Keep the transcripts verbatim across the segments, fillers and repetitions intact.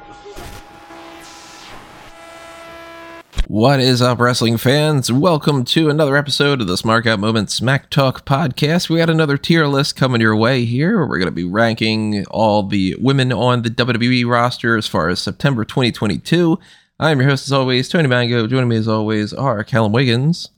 What is up, wrestling fans? Welcome to another episode of the Smark Out Moment Smack Talk podcast. We got another tier list coming your way here. We're going to be ranking all the women on the W W E roster as far as September twenty twenty-two. I'm your host, as always, Tony Mango. Joining me, as always, are Callum Wiggins.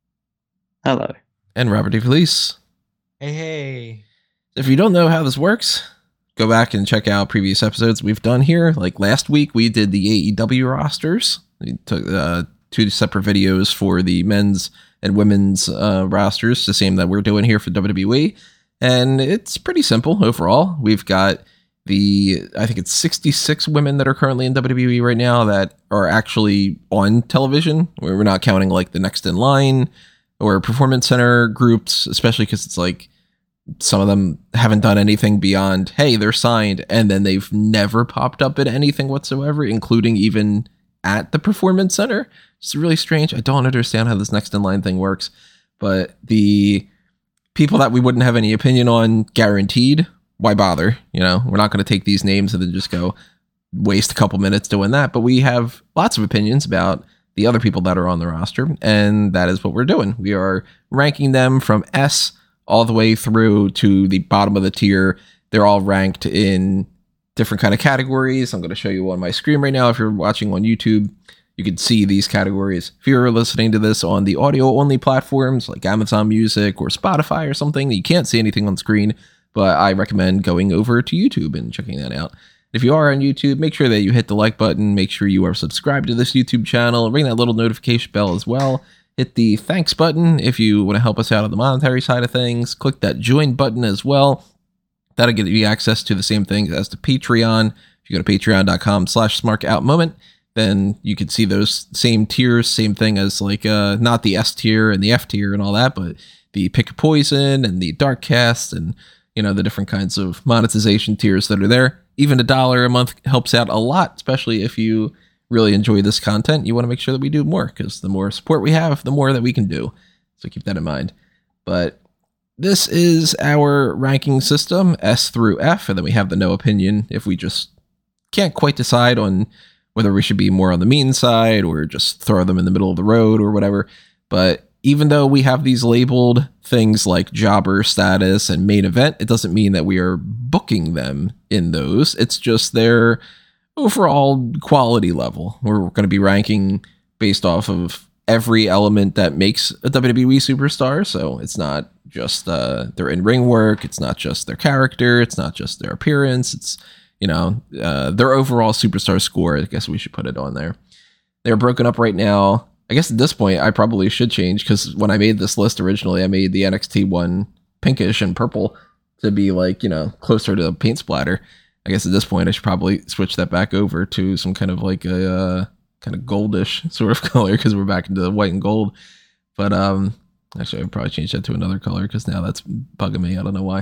Hello. And Robert DeFelice. Hey, hey. If you don't know how this works, go back and check out previous episodes we've done here. Like last week, we did the A E W rosters. We took uh, two separate videos for the men's and women's uh, rosters, the same that we're doing here for W W E. And it's pretty simple overall. We've got the, I think it's sixty-six women that are currently in W W E right now that are actually on television. We're not counting like the next in line or performance center groups, especially because it's like some of them haven't done anything beyond, hey, they're signed, and then they've never popped up in anything whatsoever, including even at the performance center. It's really strange. I don't understand how this next in line thing works, but the people that we wouldn't have any opinion on, guaranteed, why bother? You know, we're not going to take these names and then just go waste a couple minutes doing that, but we have lots of opinions about the other people that are on the roster, and that is what we're doing. We are ranking them from S all the way through to the bottom of the tier. They're all ranked in different kind of categories. I'm going to show you on my screen right now. If you're watching on YouTube, you can see these categories. If you're listening to this on the audio only platforms like Amazon Music or Spotify or something, you can't see anything on screen, but I recommend going over to YouTube and checking that out. If you are on YouTube, make sure that you hit the like button, make sure you are subscribed to this YouTube channel, ring that little notification bell as well. Hit the thanks button if you want to help us out on the monetary side of things. Click that join button as well. That'll give you access to the same thing as the Patreon. If you go to patreon.com slash smarkoutmoment, then you can see those same tiers, same thing as like, uh, not the S tier and the F tier and all that, but the Pick a Poison and the Dark Cast and, you know, the different kinds of monetization tiers that are there. Even a dollar a month helps out a lot, especially if you really enjoy this content. You want to make sure that we do more, because the more support we have, the more that we can do. So keep that in mind. But this is our ranking system, S through F, and then we have the no opinion if we just can't quite decide on whether we should be more on the mean side or just throw them in the middle of the road or whatever. But even though we have these labeled things like jobber status and main event, it doesn't mean that we are booking them in those. It's just their overall quality level. We're going to be ranking based off of every element that makes a W W E superstar. So it's not just uh, their in-ring work. It's not just their character. It's not just their appearance. It's, you know, uh, their overall superstar score. I guess we should put it on there. They're broken up right now. I guess at this point, I probably should change, because when I made this list originally, I made the N X T one pinkish and purple to be like, you know, closer to paint splatter. I guess at this point, I should probably switch that back over to some kind of like a uh, kind of goldish sort of color, because we're back into the white and gold. But um, actually, I'd probably change that to another color, because now that's bugging me. I don't know why.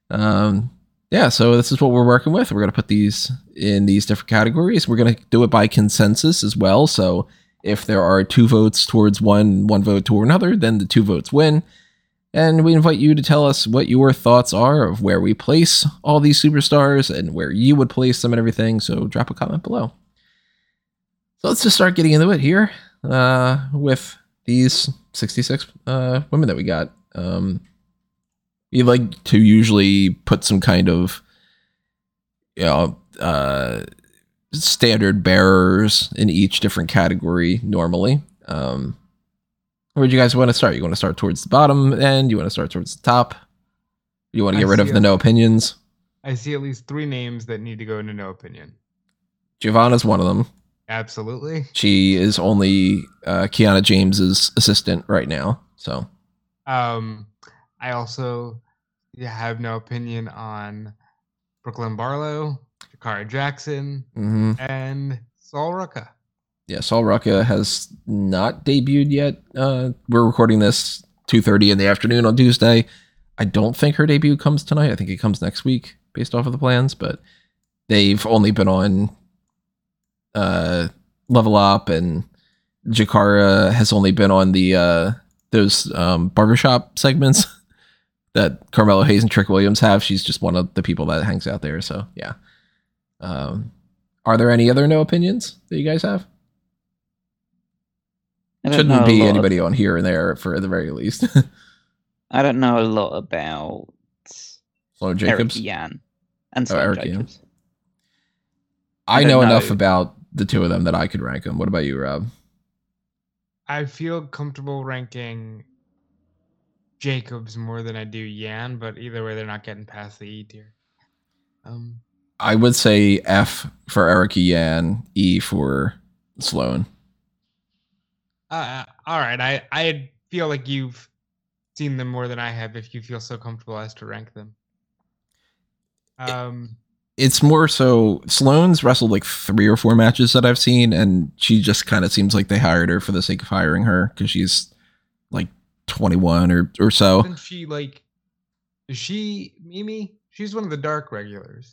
Um, yeah, so this is what we're working with. We're going to put these in these different categories. We're going to do it by consensus as well. So if there are two votes towards one, one vote toward another, then the two votes win. And we invite you to tell us what your thoughts are of where we place all these superstars and where you would place them and everything. So drop a comment below. So let's just start getting into it here uh, with these sixty-six uh, women that we got. Um, we like to usually put some kind of, you know, uh, standard bearers in each different category normally. Um, where do you guys want to start? You want to start towards the bottom end? You want to start towards the top? You want to get I rid of the no opinions? I see at least three names that need to go into no opinion. Giovanna's one of them. Absolutely. She is only uh, Kiana James's assistant right now. So, um, I also have no opinion on Brooklyn Barlow, Jakara Jackson, mm-hmm. and Sol Ruca. Yeah, Sol Ruca has not debuted yet. Uh, we're recording this two thirty in the afternoon on Tuesday. I don't think her debut comes tonight. I think it comes next week based off of the plans, but they've only been on uh, Level Up, and Jakara has only been on the uh, those um, barbershop segments that Carmelo Hayes and Trick Williams have. She's just one of the people that hangs out there. So, yeah. Um, Are there any other no opinions that you guys have? I don't Shouldn't know be a lot anybody of- on here and there for the very least. I don't know a lot about Sloan Eric Jacobs. Yan and Oh, Sloan Eric Yan. Jacobs. I, I know, don't enough know. about the two of them that I could rank them. What about you, Rob? I feel comfortable ranking Jacobs more than I do Yan, but either way, they're not getting past the E tier. Um, I would say F for Eric Yan, E for Sloan. uh, all right, I I feel like you've seen them more than I have. If you feel so comfortable as to rank them, um, It's more so Sloane's wrestled like three or four matches that I've seen, and she just kind of seems like they hired her for the sake of hiring her because she's like twenty-one or, or so. isn't she like? Is she Mimi? She's one of the dark regulars.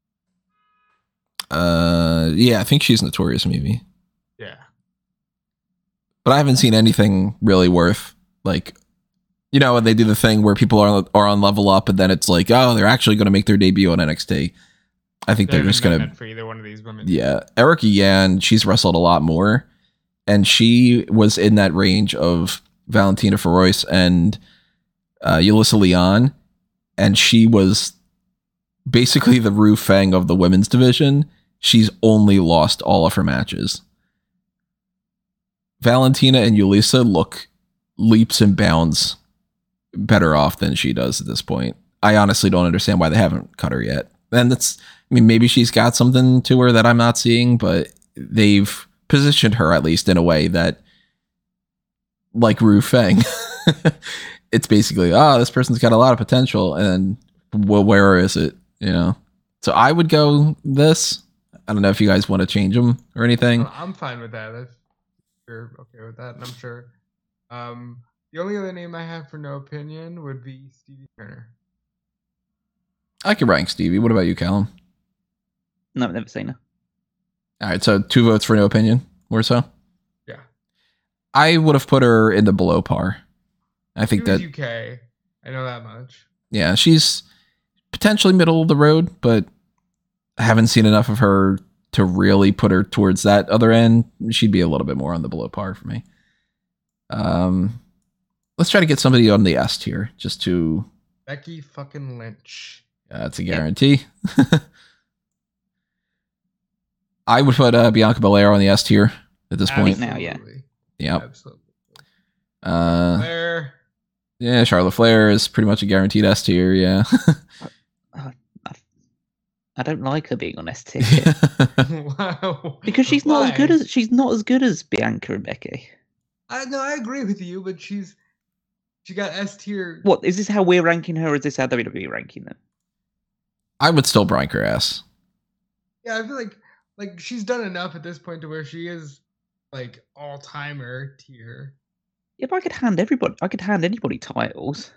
Uh, yeah, I think she's Notorious maybe, Yeah. but I haven't seen anything really worth like, you know, when they do the thing where people are are on Level Up, and then it's like, oh, they're actually going to make their debut on N X T. I think they're They just haven't going done to. that for either one of these women. Yeah, Erica Yan, she's wrestled a lot more, and she was in that range of Valentina Feroz and uh, Yulissa Leon, and she was basically the Ru Feng of the women's division. She's only lost all of her matches. Valentina and Yulissa look leaps and bounds better off than she does at this point. I honestly don't understand why they haven't cut her yet. And that's, I mean, maybe she's got something to her that I'm not seeing, but they've positioned her at least in a way that, like Ru Feng, it's basically, oh, this person's got a lot of potential, and well, where is it? You know, so I would go this. I don't know if you guys want to change them or anything. Oh, I'm fine with that. If you're okay with that, and I'm sure. Um, the only other name I have for no opinion would be Stevie Turner. I could rank Stevie. What about you, Callum? No, I've never seen her. All right, so two votes for no opinion, or so. Yeah. I would have put her in the below par. I think She was that, U K. I know that much. yeah, she's potentially middle of the road, but I haven't seen enough of her to really put her towards that other end. She'd be a little bit more on the below par for me. Um, let's try to get somebody on the S tier, just to. Becky fucking Lynch. Uh, that's a guarantee. I would put uh, Bianca Belair on the S tier at this point. now, yeah. Yep. Absolutely. Uh, Blair. yeah, Charlotte Flair is pretty much a guaranteed S tier. Yeah. I don't like her being on S tier Wow. because she's not Why? as good as she's not as good as Bianca and Becky. I no, I agree with you, but she's she got S tier. What is this? How we're ranking her? Or is this how W W E ranking them? I would still rank her S. Yeah, I feel like like she's done enough at this point to where she is like all timer tier. Yeah, but I could hand everybody. I could hand anybody titles.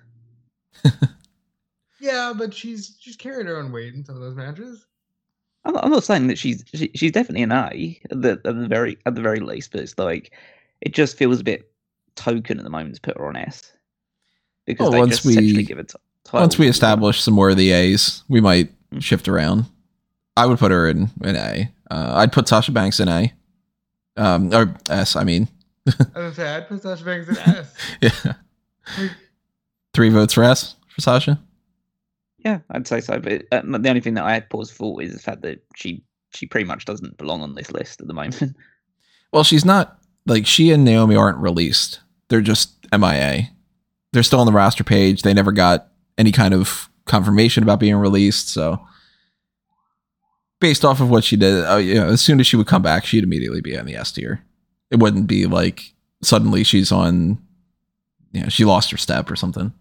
Yeah, but she's she's carried her own weight in some of those matches. I'm not, I'm not saying that she's she, she's definitely an A at the, at the very at the very least, but it's like it just feels a bit token at the moment to put her on S because Well, they once just we- essentially give it t- titles. Once we establish some more of the A's, we might Mm. shift around. I would put her in in A. Uh, I'd put Sasha Banks in A. Um, or S, I mean. I was gonna say I'd put Sasha Banks in S. Yeah. Like, Three votes for S for Sasha. Yeah, I'd say so. But uh, the only thing that I had pause for is the fact that she she pretty much doesn't belong on this list at the moment. Well, she's not, like, she and Naomi aren't released. They're just M I A. They're still on the roster page. They never got any kind of confirmation about being released. So, based off of what she did, uh, you know, as soon as she would come back, she'd immediately be on the S tier. It wouldn't be like suddenly she's on, you know, she lost her step or something.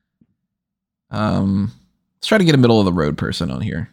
Um, let's try to get a middle of the road person on here.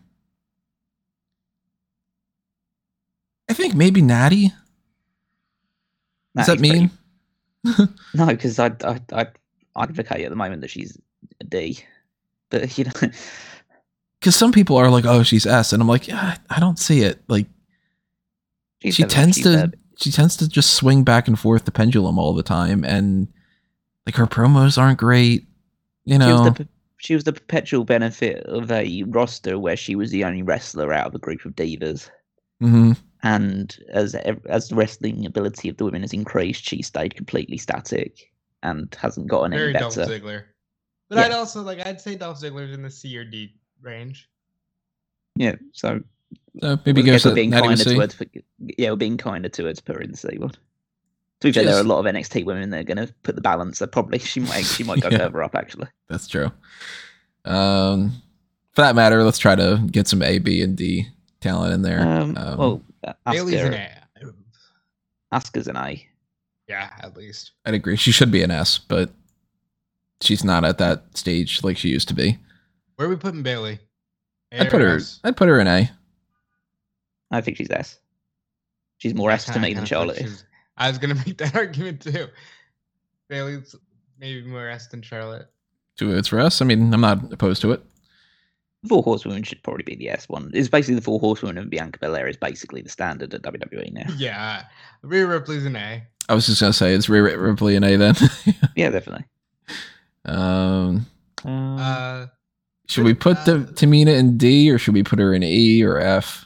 I think maybe Natty. Does that Natty's pretty- mean? No, because I I I advocate at the moment that she's a D, but you know, Because some people are like, "Oh, she's S," and I'm like, "Yeah, I don't see it." Like, she's she never- tends she's to, never- she tends to just swing back and forth the pendulum all the time, and like her promos aren't great. You She know, was, the, pe- she was the perpetual benefit of a roster where she was the only wrestler out of a group of divas. Mm-hmm. And as as the wrestling ability of the women has increased, she stayed completely static and hasn't gotten Very any Dolph better. Ziggler. But Yeah. I'd also like I'd say Dolph Ziggler's in the C or D range. Yeah, so So maybe I go guess we're to being Natty with kinder to C. her. To, yeah, we're being kinder to her to put her in the C one. To be She fair, there are is- a lot of N X T women that are going to put the balance. So probably she might she might go Yeah. further up actually. That's true. Um, for that matter, let's try to get some A, B, and D talent in there. Um, Um, well, uh, Bailey's an Asuka, A. Asuka's an A. Yeah, at least. I'd agree. She should be an S, but she's not at that stage like she used to be. Where are we putting Bailey? A I'd put or her. S? I'd put her in A. I think she's S. She's more S to Kinda- me than kinda feel like Charlotte is. she's- I was gonna make that argument too. Bailey's maybe more S than Charlotte. Two votes for us. I mean, I'm not opposed to it. Four Horsewomen should probably be the S one. It's basically the Four Horsewomen and Bianca Belair is basically the standard at W W E now. Yeah, Rhea Ripley's an A. I was just gonna say it's Rhea Ripley an A then. Yeah, definitely. um, Um, Uh, should we put the Uh, Tamina in D or should we put her in E or F?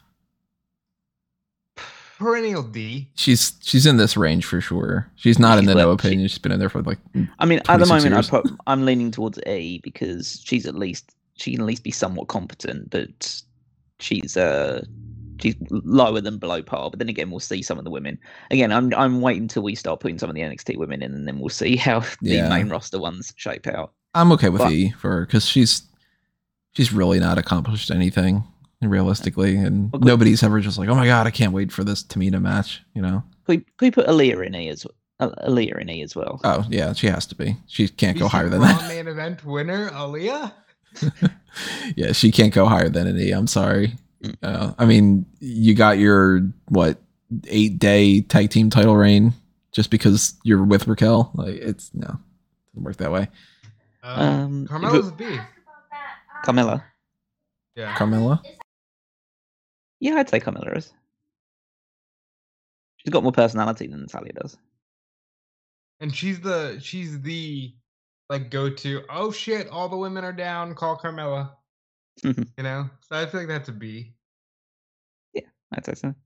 perennial D. She's she's in this range for sure. She's not in She's the no like- she- opinion. She's been in there for like I mean, at the twenty-six moment, I years. put, I'm leaning towards E because she's at least she can at least be somewhat competent, but she's uh she's lower than below par. But then again, we'll see some of the women. Again, I'm I'm waiting until we start putting some of the N X T women in, and then we'll see how the Yeah. main roster ones shape out. I'm okay with But- E for her because she's she's really not accomplished anything realistically, and Well, good. nobody's ever just like, oh my god, I can't wait for this Tamina match. You know? Can we, can we put Aaliyah in E as well? Aaliyah in E as well. Oh yeah, she has to be. She can't go Recent higher than Raw that. main event winner, Aaliyah. Yeah, she can't go higher than an E. I'm sorry. Mm. Uh, I mean, you got your what eight day tag team title reign just because you're with Raquel. Like it's no, doesn't work that way. Um, Um, Carmella's a B. Carmella. Yeah. Carmella. Yeah, I'd say Carmella is. She's got more personality than Natalia does. And she's the she's the like go to. Oh shit! All the women are down. Call Carmella. You know, so I feel like that's a B. I'd say so.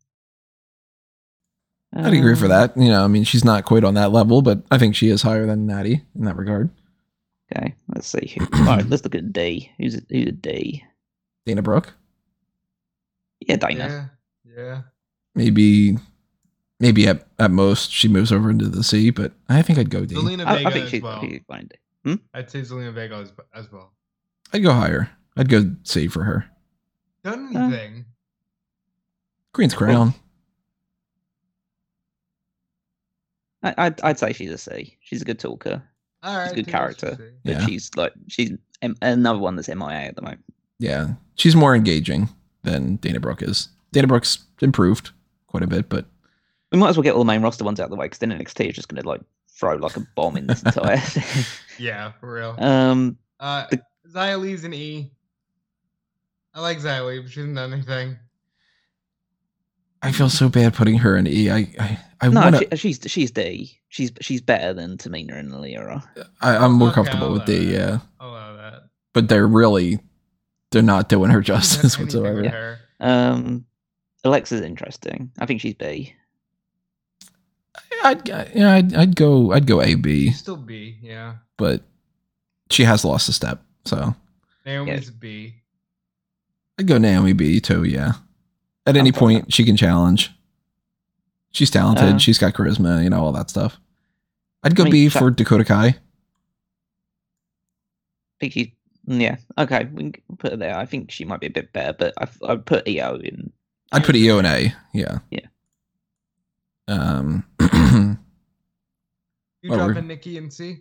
I'd agree for Um, that. You know, I mean, she's not quite on that level, but I think she is higher than Natty in that regard. Okay, let's see. Who, all right, let's look at D. Who's a, who's a D? Dana Brooke, Yeah, Dana. Yeah. Yeah. maybe, maybe at, at most she moves over into the C, but I think I'd go D. Zelina I, Vega I think as she's, well. she's fine. D. I'd say Zelina Vega as, as well. I'd go higher. I'd go C for her. Done Uh, anything? Queen's Crown. I, I'd, I'd say she's a C. She's a good talker, All right. she's a good I think that's character. a C. but Yeah. she's like she's M- another one that's M I A at the moment. Yeah, she's more engaging than Dana Brooke is. Dana Brooke's improved quite a bit, but We might as well get all the main roster ones out of the way because then N X T is just going to like throw like a bomb in this entire thing. Yeah, for real. Um, Uh, the- Xia Li's an E. I like Xia Li, but she hasn't done anything. I feel so bad putting her in E. I I, I no, want she, to. she's she's D. She's she's better than Tamina and Aaliyah. I'm more Okay, comfortable I'll with D. allow that. Yeah, I'll allow that. but they're really they're not doing her She hasn't justice done anything with whatsoever. her. Um, Alexa's interesting. I think she's B. I'd yeah, I'd, I'd go I'd go A B, She's still B, yeah. but she has lost a step, so Naomi's a B. I'd go Naomi B too. Yeah, at any I'm fine with point she can challenge. She's talented. Uh, She's got charisma. You know all that stuff. I'd go I mean, B Sha- for Dakota Kai. I think she's yeah. Okay, we can put her there. I think she might be a bit better, but I I'd put E O in. I'd put E O in A. Yeah. Yeah. Um. You Well, we're- dropping Nikki in C?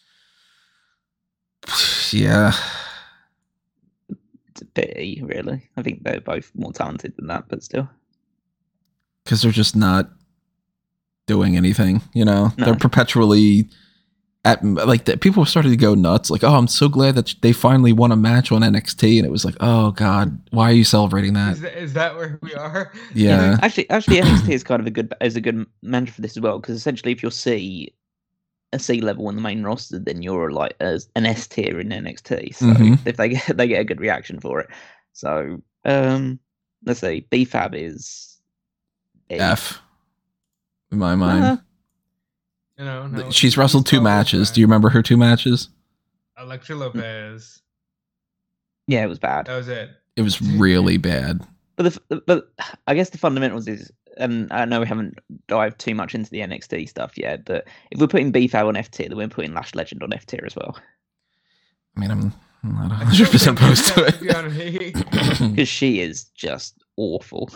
yeah. It's a bit E, really. I think they're both more talented than that, but still. Because they're just not doing anything. You know, No. they're perpetually at like the, people started to go nuts. Like, oh, I'm so glad that they finally won a match on N X T, and it was like, oh God, why are you celebrating that? Is that, is that where we are? Yeah. Actually, actually, N X T is kind of a good is a good mantra for this as well because essentially, if you're C, a C level in the main roster, then you're like as an S tier in N X T. So Mhm. if they get they get a good reaction for it. So um, let's see, B Fab is E. F. In my mind. Uh, You know, no, She's wrestled two probably matches. fine. Do you remember her two matches? Elektra Lopez. yeah, it was bad. That was it. It was really bad. But the but I guess the fundamentals is, and I know we haven't dived too much into the N X T stuff yet, but if we're putting B F A B on F tier, then we're putting Lash Legend on F tier as well. I mean, I'm not one hundred percent opposed to it. Because she is just awful.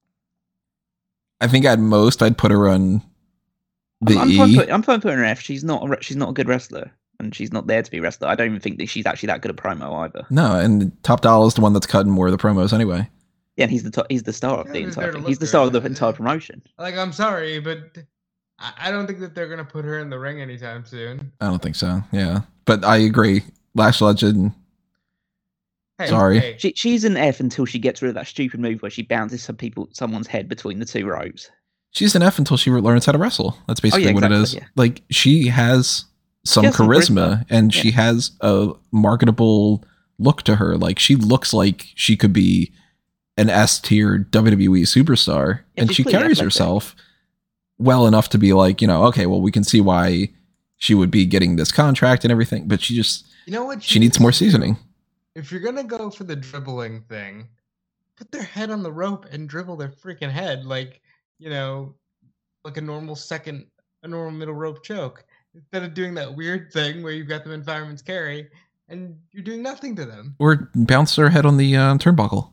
I think at most I'd put her on the I'm, I'm E. fine put, I'm fine putting her F. She's not a, re- she's not a good wrestler, and she's not there to be a wrestler. I don't even think that she's actually that good at promo either. No, and Top Dollar is the one that's cutting more of the promos anyway. Yeah, and he's the top, he's the star of Yeah, the he's there entire to thing. He's look the star of good. the entire promotion. Like, I'm sorry, but I I don't think that they're gonna put her in the ring anytime soon. I don't think so. Yeah, but I agree. Lash Legend. Hey, Sorry. hey, She she's an F until she gets rid of that stupid move where she bounces some people someone's head between the two ropes. She's an F until she learns how to wrestle. That's basically yeah, what it is. exactly, yeah. Like she has some She has some charisma, charisma. and Yeah. she has a marketable look to her. Like she looks like she could be an S tier W W E superstar, Yeah, and she's she pretty carries athletic. herself well enough to be like, you know, okay, well, we can see why she would be getting this contract and everything, but she just you know what? she needs more to do? seasoning. If you're gonna go for the dribbling thing, put their head on the rope and dribble their freaking head, like you know, like a normal second, a normal middle rope choke, instead of doing that weird thing where you've got them in fireman's carry and you're doing nothing to them. Or bounce her head on the uh, turnbuckle.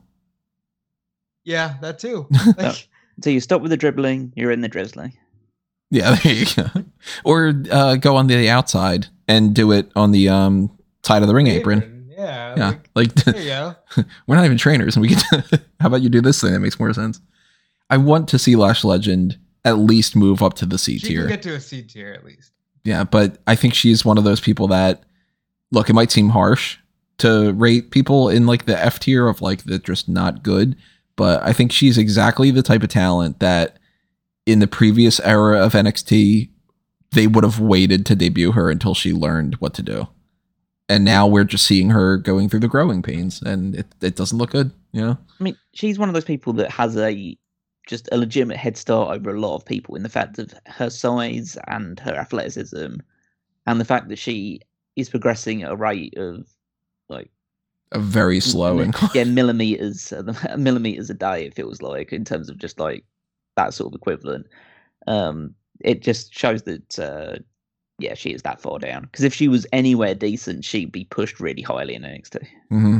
Yeah, that too. No. Like, So you stop with the dribbling, you're in the drizzling. Yeah, there you go. Or uh, go on the outside and do it on the um, side of the ring apron. Yeah. Yeah, Like, like there you go. we're not even trainers, and we get. How about you do this thing? That makes more sense. I want to see Lash Legend at least move up to the C She tier. can get to a C tier at least. Yeah, but I think she's one of those people that, look, it might seem harsh to rate people in like the F tier of like they're just not good, but I think she's exactly the type of talent that in the previous era of N X T, they would have waited to debut her until she learned what to do. And now we're just seeing her going through the growing pains, and it, it doesn't look good, you know? I mean, she's one of those people that has a just a legitimate head start over a lot of people in the fact of her size and her athleticism, and the fact that she is progressing at a rate of like A very slow and yeah millimeters millimeters a day. It feels like in terms of just like that sort of equivalent. Um, it just shows that uh, yeah, she is that far down. Because if she was anywhere decent, she'd be pushed really highly in N X T. Mm-hmm.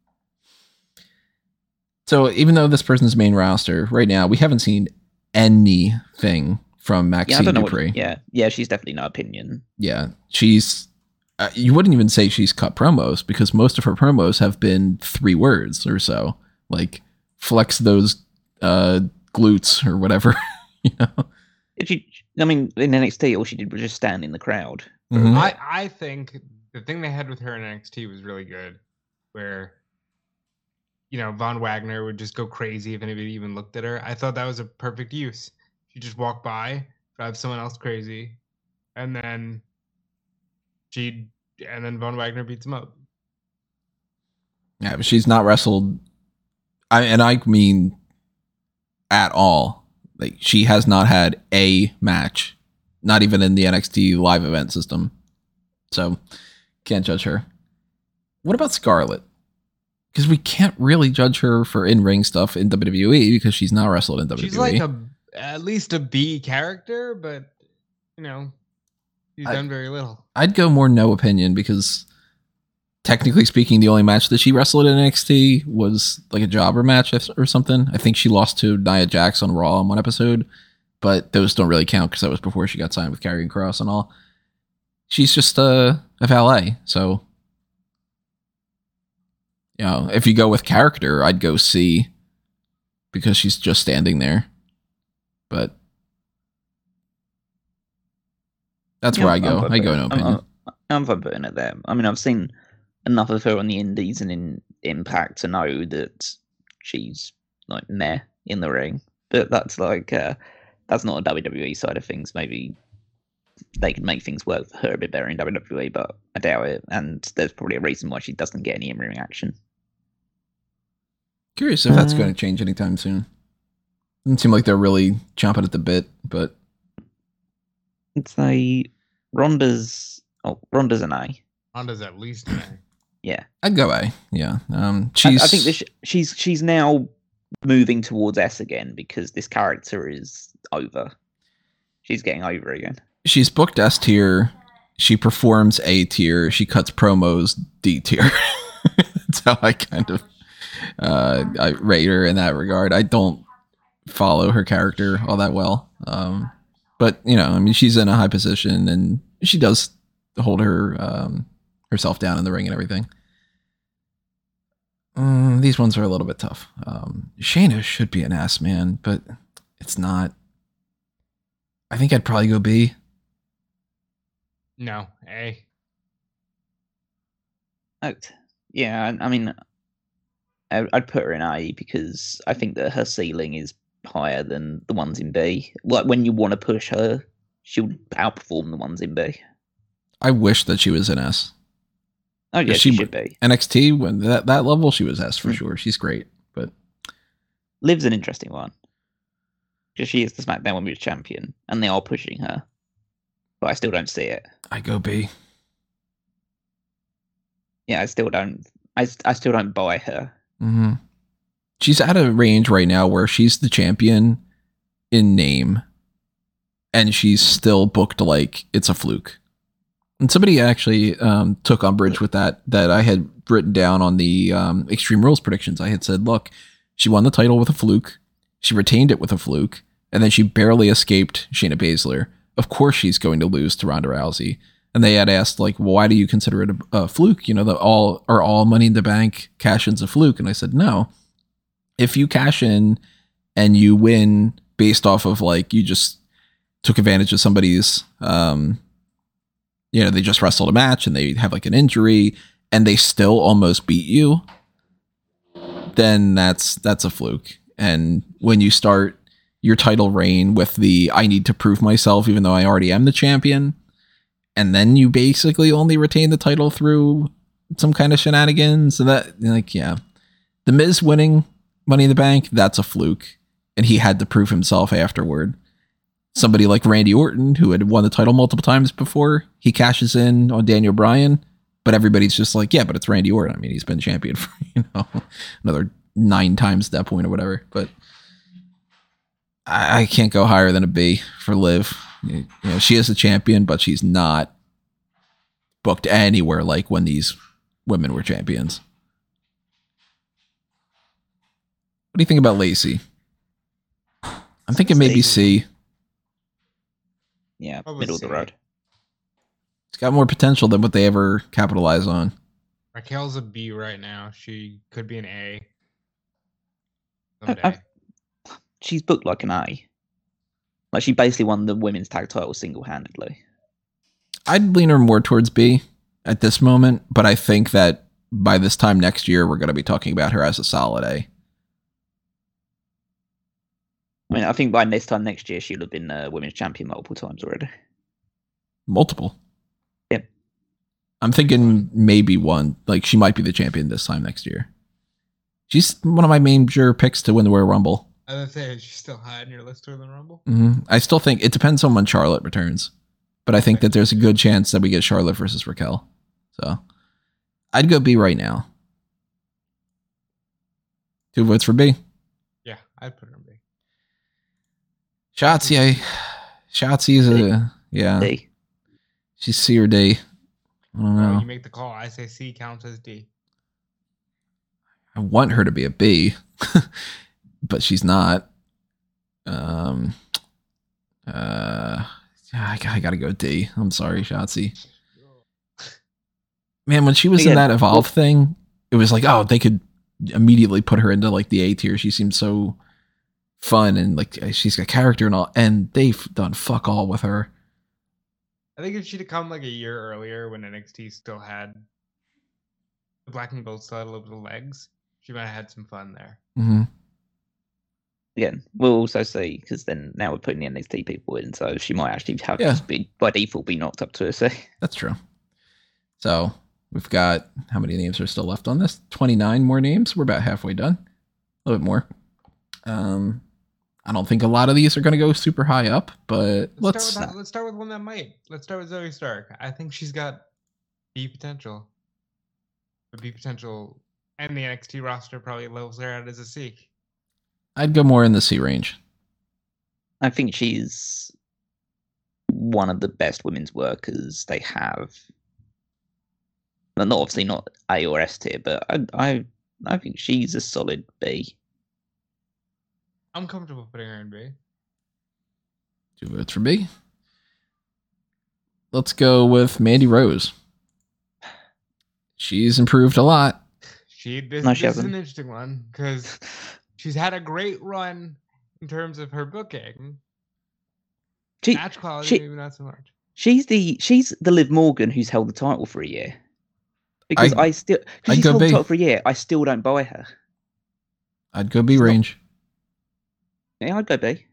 So even though this person's main roster right now, we haven't seen anything from Yeah, I Maxine don't know. Dupree. What, yeah, yeah, she's definitely no opinion. Yeah, she's. Uh, you wouldn't even say she's cut promos because most of her promos have been three words or so, like flex those uh, glutes or whatever. You know. If she, I mean, in N X T, all she did was just stand in the crowd. Mhm. I, I think the thing they had with her in N X T was really good, where, you know, Von Wagner would just go crazy if anybody even looked at her. I thought that was a perfect use. She just walk by, drive someone else crazy, and then she and then Von Wagner beats him up. Yeah, but she's not wrestled. I and I mean, at all. Like she has not had a match, not even in the N X T live event system. So can't judge her. What about Scarlett? Because we can't really judge her for in-ring stuff in W W E because she's not wrestled in W W E. She's like a at least a B character, but you know, she's I- done very little. I'd go more no opinion because technically speaking, the only match that she wrestled in N X T was like a jobber match or something. I think she lost to Nia Jax on Raw in one episode, but those don't really count because that was before she got signed with Karrion Kross and all. She's just uh, a valet, so you know, if you go with character, I'd go C because she's just standing there. But that's Yeah, where I I'm go. fine I go putting- no I'm- opinion. I'm, I'm fine putting it there. I mean, I've seen enough of her on the Indies and in Impact to know that she's like meh in the ring. But that's like uh, that's not a W W E side of things. Maybe they could make things work for her a bit better in W W E, but I doubt it. And there's probably a reason why she doesn't get any in-ring action. Curious if that's Uh, going to change anytime soon. Doesn't seem like they're really chomping at the bit, but It's a Ronda's. Oh, Ronda's an A. Honda's at least an A. Yeah, I'd go A. Yeah, um, I, she's. I think this, she's she's now moving towards S again because this character is over. She's getting over again. She's booked S tier. She performs A tier. She cuts promos D tier. That's how I kind of uh, I rate her in that regard. I don't follow her character all that well, um, but you know, I mean, she's in a high position and she does hold her um, herself down in the ring and everything. Um, these ones are a little bit tough. Um, Shayna should be an S, man, but it's not. I think I'd probably go B. No, A. Oh, yeah, I, I mean, I, I'd put her in A because I think that her ceiling is higher than the ones in B. Like when you want to push her, she'll outperform the ones in B. I wish that she was an S. Oh yeah, she she should be. N X T, when that, that level, she was S for Mm. sure. She's great, but Liv's an interesting one because she is the SmackDown Women's Champion, and they are pushing her, but I still don't see it. I go B. Yeah, I still don't. I, I still don't buy her. Mm-hmm. She's at a range right now where she's the champion in name, and she's still booked like it's a fluke. And somebody actually um, took umbrage with that, that I had written down on the um, Extreme Rules predictions. I had said, look, she won the title with a fluke. She retained it with a fluke. And then she barely escaped Shayna Baszler. Of course she's going to lose to Ronda Rousey. And they had asked, like, well, why do you consider it a, a fluke? You know, the all are all Money in the Bank cash-ins a fluke? And I said, no. If you cash in and you win based off of, like, you just took advantage of somebody's... Um, you know, they just wrestled a match and they have like an injury and they still almost beat you, then that's that's a fluke. And when you start your title reign with the I need to prove myself even though I already am the champion, and then you basically only retain the title through some kind of shenanigans, and that, like, yeah. The Miz winning Money in the Bank, that's a fluke. And he had to prove himself afterward. Somebody like Randy Orton, who had won the title multiple times before, he cashes in on Daniel Bryan, but everybody's just like, yeah, but it's Randy Orton. I mean, he's been champion for, you know, another nine times at that point or whatever. But I, I can't go higher than a B for Liv. You know, she is a champion, but she's not booked anywhere like when these women were champions. What do you think about Lacey? I'm thinking maybe C. Yeah, Probably middle of the C. road. It's got more potential than what they ever capitalize on. Raquel's a B right now. She could be an A. I- Someday. I've- She's booked like an A. Like she basically won the women's tag title single-handedly. I'd lean her more towards B at this moment, but I think that by this time next year, we're going to be talking about her as a solid A. I mean, I think by this time next year, she'll have been uh, women's champion multiple times already. Multiple. Yep. I'm thinking maybe one. Like, she might be the champion this time next year. She's one of my major picks to win the Royal Rumble. I was gonna say, is she still high on your list for the Rumble? Mm-hmm. I still think it depends on when Charlotte returns, but I think that there's a good chance that we get Charlotte versus Raquel. So I'd go B right now. Two votes for B. Yeah, I'd put her in B. Shotzi, I, Shotzi's a, yeah, D. she's C or D. I don't Well, know. you make the call. I say C counts as D. I want her to be a B, but she's not. Um, uh, I, I gotta go D. I'm sorry, Shotzi. Man, when she was in Again, that Evolve well- thing, it was like, oh, they could immediately put her into like the A tier. She seemed so fun and like she's got character and all, and they've done fuck all with her. I think if she'd have come like a year earlier when N X T still had the black and gold still had a little bit of legs, she might have had some fun there. Mm-hmm. Again, we'll also see, because then now we're putting the N X T people in, so she might actually have Yeah. just be, by default, be knocked up to a C. That's true. So we've got, how many names are still left on this? twenty-nine more names. We're about halfway done. A little bit more. Um, I don't think a lot of these are going to go super high up, but Let's, let's. start with that. Let's start with one that might. Let's start with Zoe Stark. I think she's got B potential. The B potential, and the N X T roster probably levels her out as a C. I'd go more in the C range. I think she's one of the best women's workers they have. Well, not obviously not A or S tier, but I I I think she's a solid B. I'm comfortable putting her in B. Two votes for B. Let's go with Mandy Rose. She's improved a lot. She this, No, she this is hasn't. an interesting one because she's had a great run in terms of her booking. She, Match quality, she- maybe not so much. she's the she's the Liv Morgan who's held the title for a year. Because I- I, still I'd because she's go held the B. title for a year, I still don't buy her. I'd go B It's not- range. Yeah, I'd go B.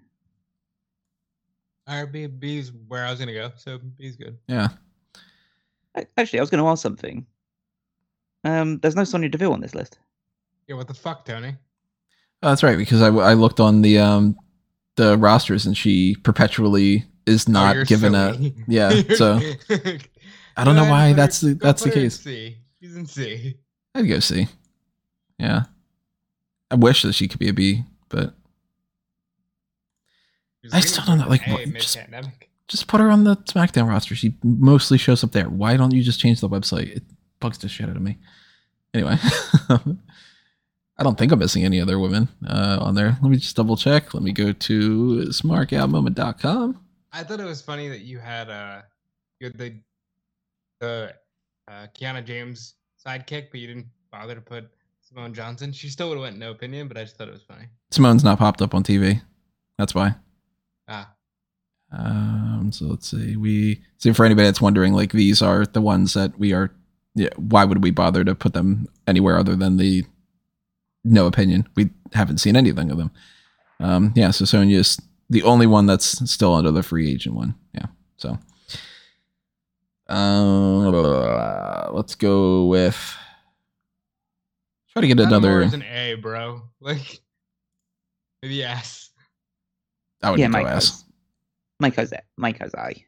R B B's where I was gonna go, so B's good. Yeah. A- Actually, I was going to ask something. Um, there's no Sonya Deville on this list. Yeah, what the fuck, Tony? Oh, that's right, because I, I looked on the um the rosters and she perpetually is Oh, not you're given silly. a yeah. So I don't Go know ahead why and put that's her- the go that's the put her in case. C. She's in C. I'd go C. Yeah. I wish that she could be a B, but She's I gonna still go don't know, for like, A what- just- mid-pandemic. just put her on the SmackDown roster. She mostly shows up there. Why don't you just change the website? It bugs the shit out of me. Anyway, I don't think I'm missing any other women uh, on there. Let me just double check. Let me go to smart gal moment dot com. I thought it was funny that you had uh you had the the uh, Kiana James sidekick, but you didn't bother to put Simone Johnson. She still would have went no opinion, but I just thought it was funny. Simone's not popped up on T V. That's why. Ah, Um, so let's see. We see for anybody that's wondering, like these are the ones that we are. Yeah, why would we bother to put them anywhere other than the no opinion? We haven't seen anything of them. Um, yeah, so Sonya's the only one that's still under the free agent one. Yeah, so uh, let's go with try to get Adam another. Moore's an A, bro. Like maybe S. I would yeah, go Maiko's. S. Maiko's A. Maiko's A.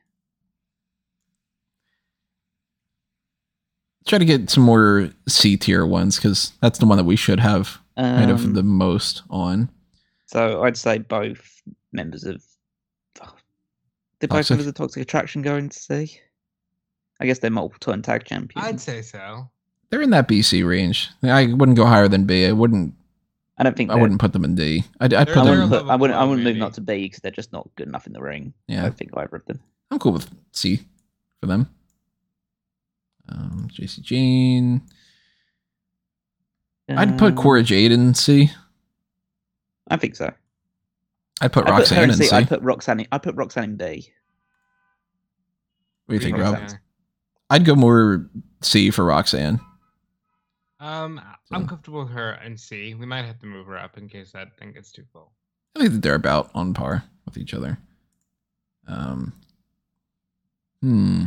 Try to get some more C tier ones because that's the one that we should have kind of Um, the most on. So I'd say both members of. Did both Toxic? members of Toxic Attraction go into C? I guess they're multiple time tag champions. I'd say so. They're in that B C range. I wouldn't go higher than B. I wouldn't. I don't think I they're- wouldn't put them in D. I'd, I'd They're- put I they're them. wouldn't, put, I level wouldn't. I below, wouldn't move maybe. not to B because they're just not good enough in the ring. I Yeah, don't think either of them. I'm cool with C for them. Um, J C Jane. I'd put Um, Cora Jade in C. I think so. I'd put I put her Roxanne in in C. C. I put Roxanne. In, I put Roxanne in B. What do you think, Roxanne. Rob? I'd go more C for Roxanne. Um, I'm So- comfortable with her in C. We might have to move her up in case that thing gets too full. I think that they're about on par with each other. Um. Hmm.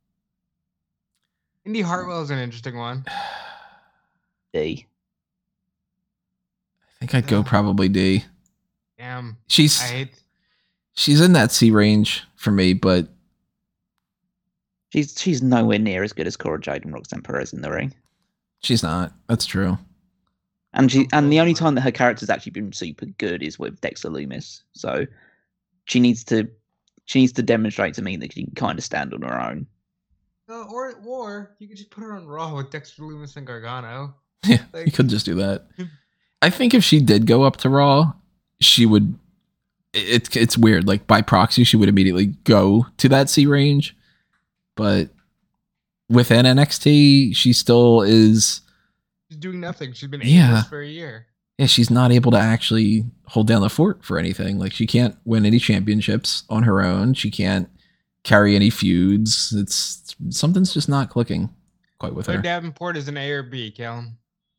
Indy Hartwell is an interesting one. D. I think I'd go Yeah. probably D. Damn, She's I hate. she's in that C range for me, but She's she's nowhere near as good as Cora Jade and Roxanne Perez in the ring. she's not. That's true. And she and the only Unfortunately. time that her character's actually been super good is with Dexter Loomis. So she needs to she needs to demonstrate to me that she can kind of stand on her own. No, or or you could just put her on Raw with Dexter Loomis and Gargano. Yeah, you Like- could just do that. I think if she did go up to Raw, she would. It, it's weird. Like by proxy, she would immediately go to that C range. But within N X T, she still is. She's doing nothing. She's been Yeah. ageless for a year. Yeah, she's not able to actually hold down the fort for anything. Like she can't win any championships on her own. She can't carry any feuds. It's something's just not clicking quite with Claire her. Davenport is an A or B, Callum.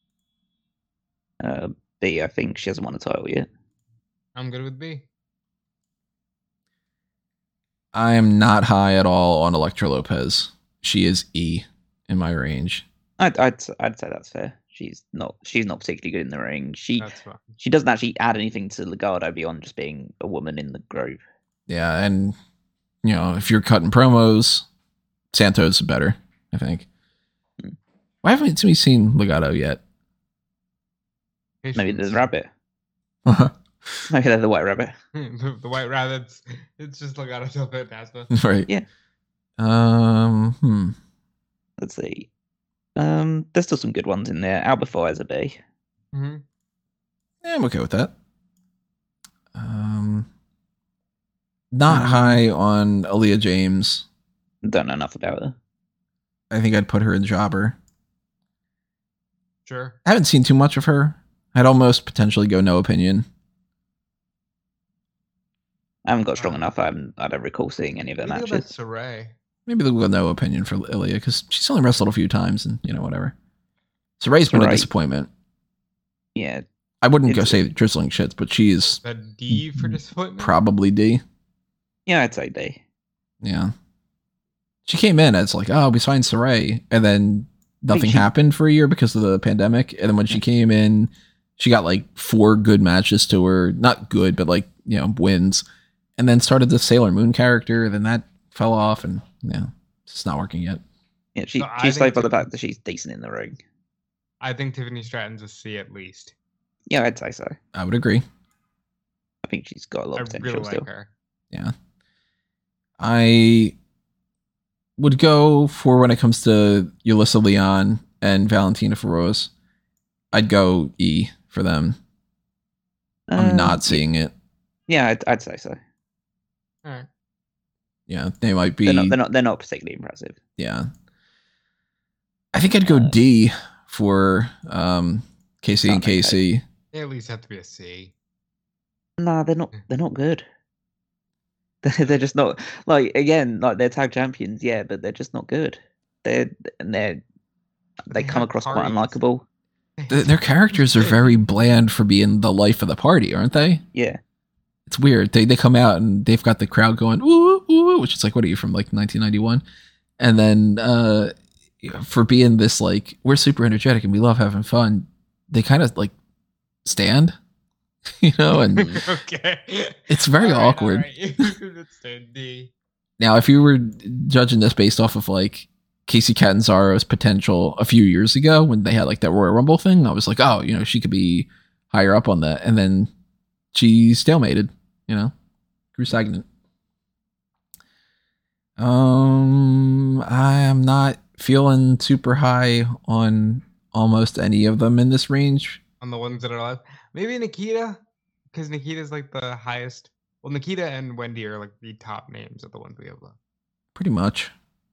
Uh, B, I think she hasn't won a title yet. I'm good with B. I am not high at all on Elektra Lopez. She is E in my range. I'd I'd, I'd say that's fair. She's not. She's not particularly good in the ring. She That's fine. she doesn't actually add anything to Legado beyond just being a woman in the group. Yeah, and you know, if you're cutting promos, Santos is better, I think. Hmm. Why haven't we seen Legado yet? Maybe there's a rabbit. right. Maybe they're the white rabbit. the, the white rabbits. It's just Legado del Fantasma. Yeah. Um. Hmm. Let's see. Um, there's still some good ones in there. Alba Fire's a B. Mm-hmm. Yeah, I'm okay with that. Um. Not Um, high on Aaliyah James. Don't know enough about her. I think I'd put her in Jobber. Sure. I haven't seen too much of her. I'd almost potentially go no opinion. I haven't got strong Uh, enough. I haven't. I don't recall seeing any of her What do you think about matches. Saray? Maybe they'll go no opinion for Ilya because she's only wrestled a few times and, you know, whatever. Saray's been a Saray. disappointment. Yeah, I wouldn't go It's- say drizzling shits, but she is Is that D for disappointment? probably D. yeah, I'd say D. Yeah. She came in as like, oh, we signed Saray. And then nothing she- happened for a year because of the pandemic. And then when she came in, she got like four good matches to her. Not good, but like, you know, wins. And then started the Sailor Moon character. Then that fell off and, you know, it's not working yet. Yeah, she No, I she's think saved by the Tiffany- fact that she's decent in the ring. I think Tiffany Stratton's a C at least. Yeah, I'd say so. I would agree. I think she's got a lot I of potential really still. like her. Yeah. I would go for when it comes to Yulissa Leon and Valentina Feroz. I'd go E for them. I'm Um, not seeing it. Yeah, I'd, I'd say so. All right. Yeah, they might be. They're not. They're not. They're not particularly impressive. Yeah. I think I'd go Uh, D for um, Casey and Sound like Casey. They at least have to be a C. No, they're not. They're not good. They're, they're just not like again like they're tag champions, yeah, but they're just not good. They're and they're they They come have across quite parties. unlikable. Th- Their characters are very bland for being the life of the party, aren't they? Yeah, It's weird. They they come out and they've got the crowd going ooh ooh, which is like, what are you from, like nineteen ninety-one? And then uh, for being this like, we're super energetic and we love having fun, they kind of like stand, you know, and okay. it's very All right, all awkward. right. You could stand D. Now, if you were judging this based off of like Casey Catanzaro's potential a few years ago when they had like that Royal Rumble thing, I was like, oh, you know, she could be higher up on that. And then she stalemated, you know, grew stagnant. Um, I am not feeling super high on almost any of them in this range. On the ones that are left. Maybe Nikita, because Nikita's like the highest. Well, Nikita and Wendy are like the top names of the ones we have left. Pretty much.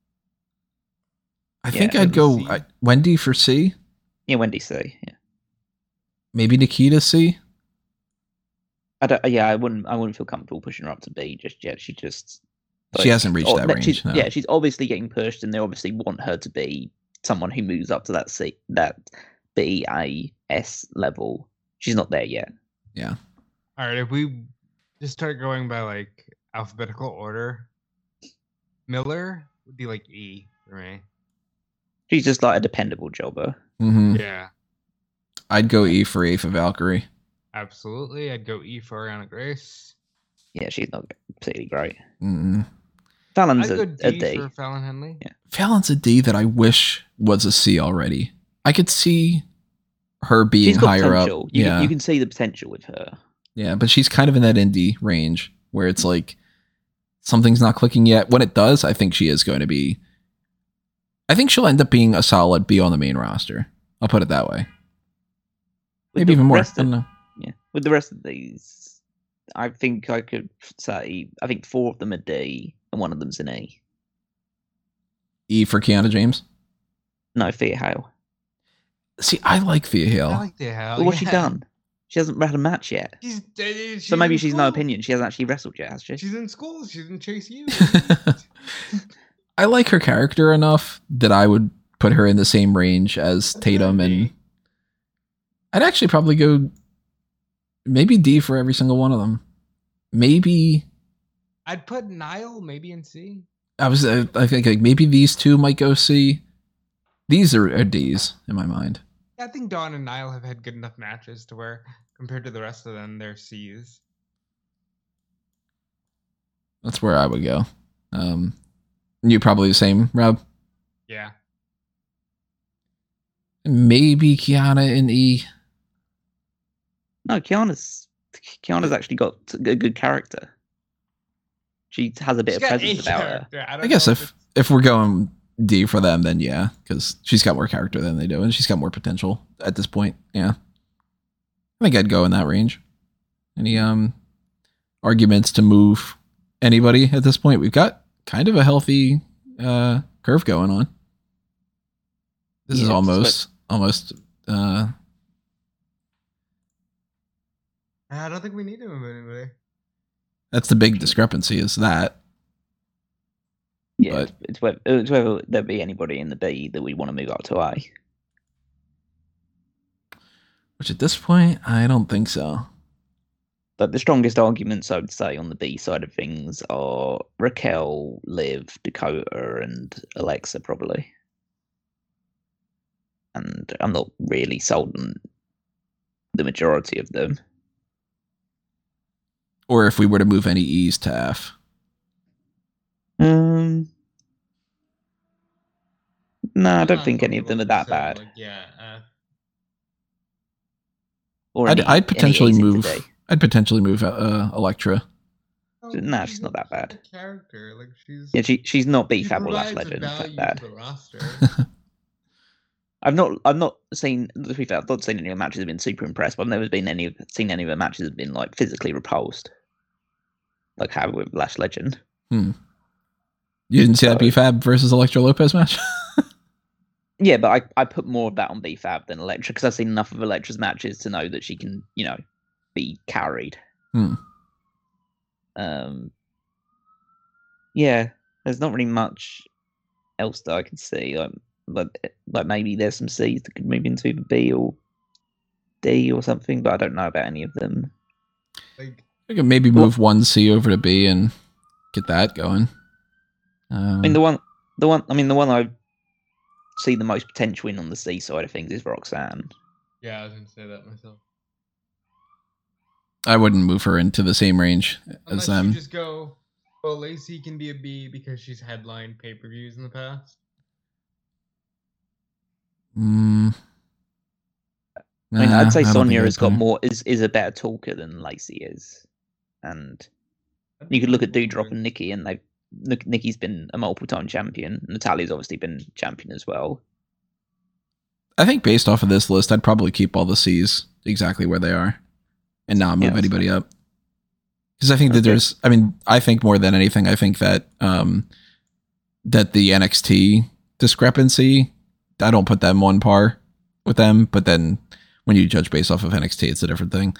I Yeah, think it I'd was go C. I, Wendy for C. yeah. Wendy C. Yeah, Maybe Nikita C. I don't. Yeah, I wouldn't. I wouldn't feel comfortable pushing her up to B just yet. She just. She hasn't reached oh, that that- range. she's- No. Yeah, she's obviously getting pushed, and they obviously want her to be someone who moves up to that C, that B A S level. She's not there yet. Yeah. All right, if we just start going by like alphabetical order, Miller would be like E for me. She's just like a dependable jobber. hmm Yeah, I'd go E for A for Valkyrie. absolutely. I'd go E for Ariana Grace. Yeah, she's not particularly great. Mm-mm. Fallon's I'd a, go a D, D. for Fallon Henley. Yeah. Fallon's a D that I wish was a C already. I could see her being She's got higher up. potential. You, yeah. can, you can see the potential with her. Yeah, but she's kind of in that indie range where it's like something's not clicking yet. When it does, I think she is going to be. I think she'll end up being a solid B on the main roster. I'll put it that way. With Maybe the even more. I rest don't of- know. Yeah, with the rest of these, I think I could say I think four of them are D and one of them's an E. E for Kiana James. No, Thea Hale. See, I like Thea Hale. I like the hell. But what's she yeah. done? She hasn't had a match yet. She's, uh, she's So maybe in she's no school. opinion. She hasn't actually wrestled yet, has she? She's in school. She's in Chase U. I like her character enough that I would put her in the same range as That's Tatum, not and D. I'd actually probably go maybe D for every single one of them. Maybe I'd put Nile maybe in C. I was uh, I think like maybe these two might go C. These are, are D's in my mind. Yeah, I think Dawn and Niall have had good enough matches to where, compared to the rest of them, they're C's. That's where I would go. Um, you probably the same, Rob? Yeah. Maybe Kiana in E. No, Kiana's Kiana's actually got a good character. She has a bit She's of got presence a about her. character. I, don't I guess know if it's- if we're going D for them, then yeah, because she's got more character than they do, and she's got more potential at this point. Yeah, I think I'd go in that range. Any um arguments to move anybody at this point? We've got kind of a healthy uh, curve going on. This Yeah, is it's almost almost. Uh, I don't think we need to move anybody. that's the big discrepancy. Is that Yeah, But- it's, it's whether, it's whether there'll be anybody in the B that we want to move up to A. which at this point I don't think so. But the strongest arguments I would say on the B side of things are Raquel, Liv, Dakota, and Alexa probably. And I'm not really sold on the majority of them. Or if we were to move any E's to F. Um, no, I I'm don't not think any of them are that comfortable bad. saying, like, yeah. Uh, Or I'd, any- I'd any potentially E's in move. today. I'd potentially move uh, Electra. Nah, she's not that bad. Character, like she's. Yeah, she she's not B she Fab or Lash provides Legend value that bad. to the roster. I've not I've not seen to be fair, I've not seen any of the matches have been super impressed, but I've never been any of seen any of the matches have been like physically repulsed. Like how with Lash Legend. Hmm. You didn't see that So- B Fab versus Electra Lopez match? Yeah, but I, I put more of that on B Fab than Electra because I've seen enough of Electra's matches to know that she can, you know, be carried. Hmm. Um Yeah, there's not really much else that I can see. Like like, like maybe there's some C's that could move into either B or D or something, but I don't know about any of them. Like, I could maybe move one C over to B and get that going. Um, I mean the one the one I mean the one I see the most potential in on the C side of things is Roxanne. yeah, I was gonna say that myself. I wouldn't move her into the same range Unless as them. you just go, well, Lacey can be a B because she's headlined pay per views in the past. Mm. I mean, Nah, I'd say I don't think Sonya I'd has got put her- more is is a better talker than Lacey is, and you could look at Doudrop and Nikki, and they look. Nikki's been a multiple time champion. Natalia's obviously been champion as well. I think based off of this list, I'd probably keep all the C's exactly where they are, and not move Yeah, that's anybody up. Because I think that Okay. there's, I mean, I think more than anything, I think that um, that the N X T discrepancy, I don't put them on par with them, but then when you judge based off of N X T, it's a different thing.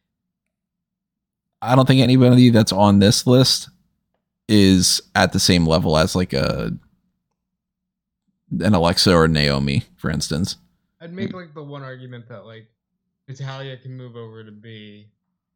I don't think anybody that's on this list is at the same level as like a an Alexa or Naomi, for instance. I'd make like the one argument that like Natalia can move over to B.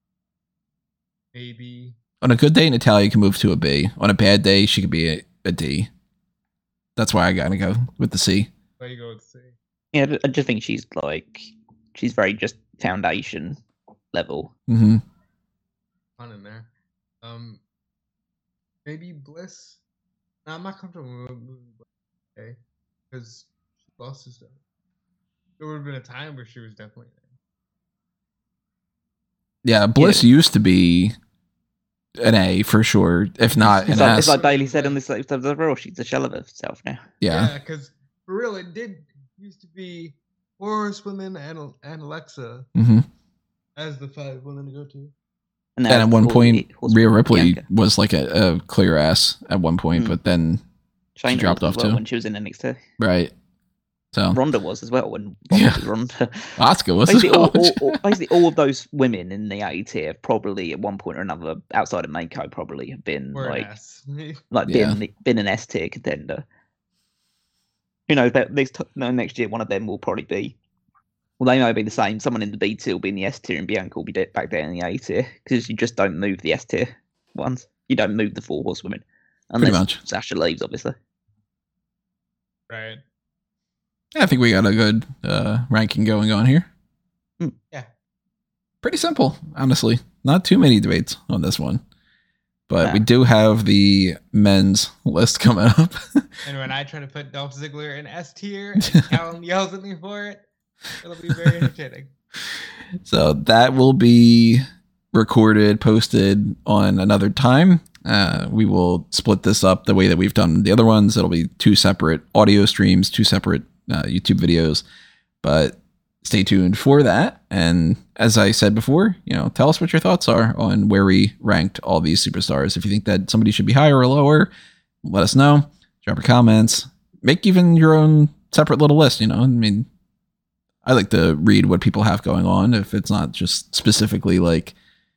Maybe. On a good day, Natalia can move to a B. On a bad day, she could be a, a D. That's why I gotta go with the C. Why you go with C? Yeah, I just think she's like she's very just foundation level. Mm-hmm. Fun in there. Um, maybe Bliss. No, I'm not comfortable moving Bliss. Okay, because she lost his stuff. There would have been a time where she was definitely there. Yeah, Bliss used to be an A for sure, if not an It's like, S. it's like Bailey said on this episode of the Raw, she's a shell of herself now. yeah. Yeah, because for real, it did used to be Horsewomen and and Alexa Mm-hmm. as the five women to go to. And now at it's one all point, Horse- Rhea Ripley Bianca. was like a, a clear ass at one point, Mm. but then Shayna dropped was off as well too. when she was in N X T. right. So Ronda was as well when Ronda Yeah. was Ronda. Asuka was basically, all, well. all, all, basically all of those women in the A tier probably at one point or another outside of Mako probably have been Or like an S. like Yeah. been been an S tier contender. You know, that next no, next year one of them will probably be. Well, they may be the same. Someone in the B tier will be in the S tier, and Bianca will be de- back down in the A tier because you just don't move the S tier ones. You don't move the four horsewomen unless much. Sasha leaves, obviously. Right. I think we got a good uh, ranking going on here. Hmm. Yeah. Pretty simple, honestly. Not too many debates on this one. But Nah. we do have the men's list coming up. And when I try to put Dolph Ziggler in S tier and Callum yells at me for it, it'll be very entertaining. So that will be recorded, posted on another time. Uh, we will split this up the way that we've done the other ones. It'll be two separate audio streams, two separate uh, YouTube videos. But stay tuned for that. And as I said before, you know, tell us what your thoughts are on where we ranked all these superstars. If you think that somebody should be higher or lower, let us know. Drop your comments. Make even your own separate little list. You know, I mean, I like to read what people have going on. If it's not just specifically like,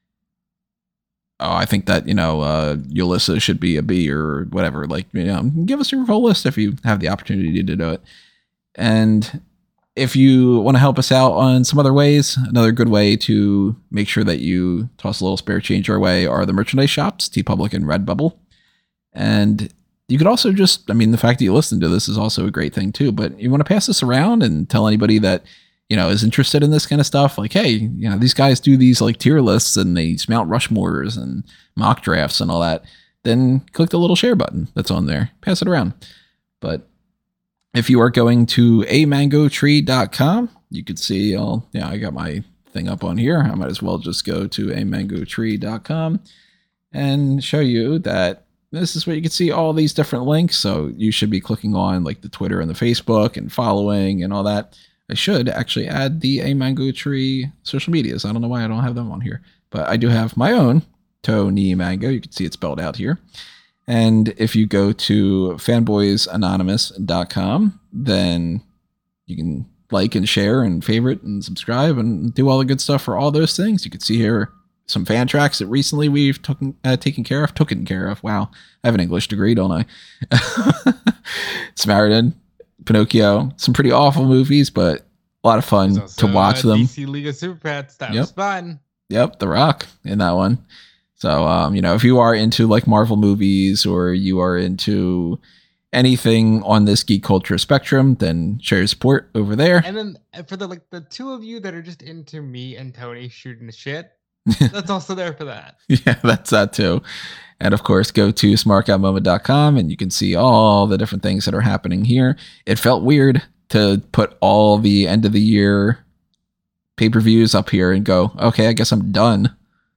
oh, I think that, you know, uh, Ulysses should be a B or whatever. Like, you know, give us your full list if you have the opportunity to do it. And if you want to help us out on some other ways, another good way to make sure that you toss a little spare change our way are the merchandise shops, TeePublic and Redbubble. And you could also just, I mean, the fact that you listen to this is also a great thing too, but you want to pass this around and tell anybody that, you know, is interested in this kind of stuff. Like, hey, you know, these guys do these like tier lists and they Mount Rushmores and mock drafts and all that. Then click the little share button that's on there. Pass it around. But if you are going to a mango tree dot com, you could see all, yeah, I got my thing up on here. I might as well just go to a mango tree dot com and show you that this is where you can see all these different links. So you should be clicking on like the Twitter and the Facebook and following and all that. I should actually add the A Mango Tree social medias. I don't know why I don't have them on here, but I do have my own, Tony Mango. You can see it spelled out here. And if you go to fanboys anonymous dot com, then you can like and share and favorite and subscribe and do all the good stuff for all those things. You can see here some fan tracks that recently we've taken, uh, taken care of, taken care of. Wow. I have an English degree, don't I? Samaritan, Pinocchio, some pretty awful movies, but a lot of fun to watch them. D C League of Super Pets, that Yep. was fun. Yep, The Rock in that one. So, um, you know, if you are into like Marvel movies or you are into anything on this geek culture spectrum, then share your support over there. And then uh, for the like the two of you that are just into me and Tony shooting the shit, that's also there for that. Yeah, that's that too. And of course, go to smart guy moment dot com and you can see all the different things that are happening here. It felt weird to put all the end of the year pay-per-views up here and go, okay, I guess I'm done.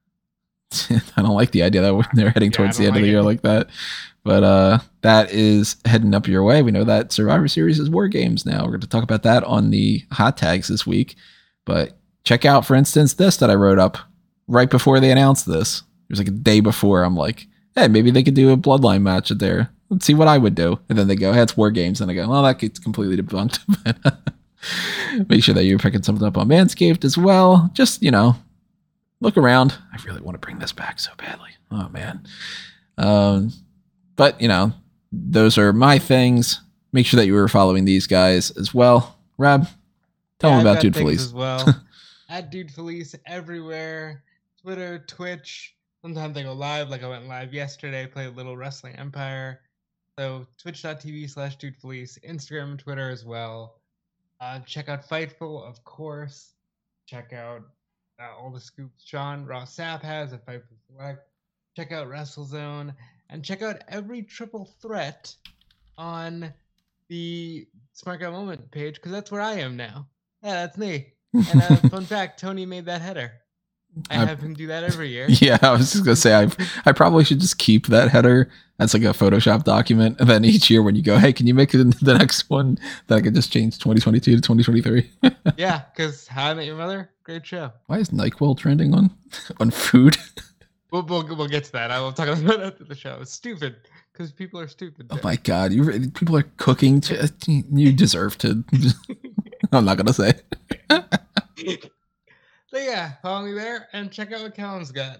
I don't like the idea that they're heading Yeah, towards I the don't end of the like year it. like that. But uh, that is heading up your way. We know that Survivor Series is War Games now. We're going to talk about that on the hot tags this week. But check out, for instance, this that I wrote up right before they announced this. It was like a day before. I'm like, hey, maybe they could do a bloodline match at there. Let's see what I would do. And then they go, hey, it's War Games. And I go, well, that gets completely debunked. Make sure that you're picking something up on Manscaped as well. Just, you know, look around. I really want to bring this back so badly. Oh, man. Um, but, you know, those are my things. Make sure that you were following these guys as well. Rob, tell Yeah, them I've about got Dude things Felice. as well. At Dude Felice everywhere. Twitter, Twitch. Sometimes I go live, like I went live yesterday, played a little Wrestling Empire. So twitch.tv slash Dude Felice, Instagram and Twitter as well. Uh, check out Fightful, of course. Check out uh, all the scoops Sean Ross Sapp has at Fightful Select. Check out WrestleZone. And check out every triple threat on the Smart Guy Moment page, because that's where I am now. Yeah, that's me. And uh, fun fact, Tony made that header. I I- have him do that every year. Yeah, I was just gonna say I I probably should just keep that header as like a Photoshop document, and then each year when you go, hey, can you make it the next one that I could just change twenty twenty-two to twenty twenty-three? Yeah, because How I Met Your Mother, great show. Why is NyQuil trending on on food? We'll, we'll, we'll get to that. I will talk about that after the show. It's stupid because people are stupid. Oh my god, you re- people are cooking. To, you deserve to. I'm not gonna say. So yeah, follow me there and check out what Callum's got.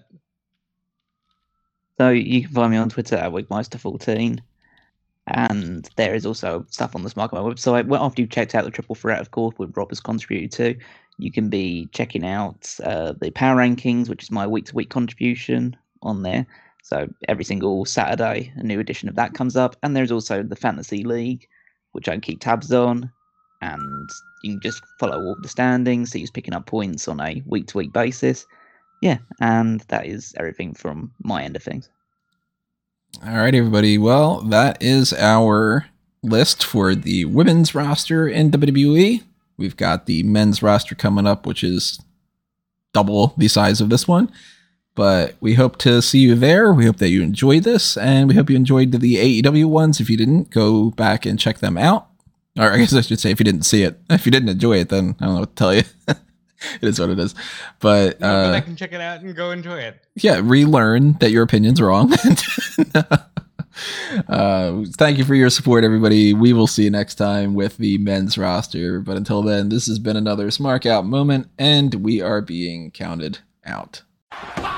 So you can find me on Twitter at Wigmeister fourteen. And there is also stuff on the Smart Guy website. Well, after you've checked out the Triple Threat, of course, what Rob has contributed to, you can be checking out uh, the Power Rankings, which is my week-to-week contribution on there. So every single Saturday, a new edition of that comes up. And there's also the Fantasy League, which I keep tabs on. and you can just follow all the standings, so you're picking up points on a week-to-week basis. Yeah, and that is everything from my end of things. All right, everybody. Well, that is our list for the women's roster in W W E. We've got the men's roster coming up, which is double the size of this one. But we hope to see you there. We hope that you enjoyed this, and we hope you enjoyed the A E W ones. If you didn't, go back and check them out. Or I guess I should say if you didn't see it. If you didn't enjoy it, then I don't know what to tell you. It is what it is. But, no, uh, but I can check it out and go enjoy it. Yeah, relearn that your opinion's wrong. uh, thank you for your support, everybody. We will see you next time with the men's roster. But until then, this has been another Smark Out moment, and we are being counted out.